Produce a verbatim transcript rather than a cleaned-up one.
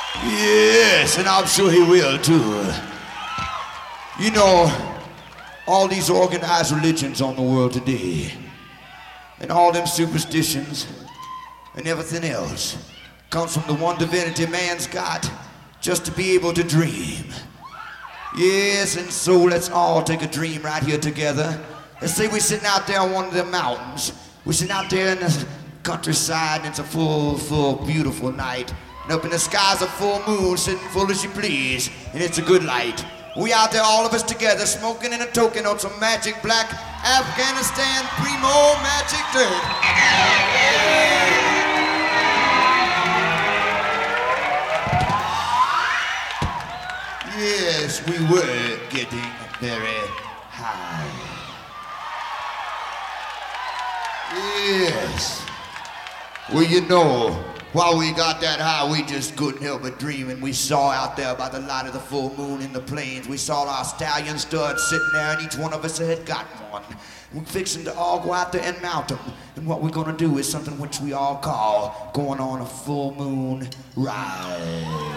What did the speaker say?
Yes, and I'm sure he will too. You know, all these organized religions on the world today, and all them superstitions and everything else, comes from the one divinity man's got just to be able to dream. Yes, and so let's all take a dream right here together. Let's say we're sitting out there on one of them mountains. We're sitting out there in the countryside, and it's a full, full, beautiful night. And up in the sky's a full moon, sitting full as you please, and it's a good light. We out there, all of us together, smoking and a token on some magic black Afghanistan primo magic dirt. Yes, we were getting very high. Yes. Well, you know, while we got that high, we just couldn't help but dream, and we saw out there by the light of the full moon in the plains, we saw our stallion studs sitting there, and each one of us had got one. We're fixing to all go out there and mount them, and what we're gonna do is something which we all call going on a full moon ride.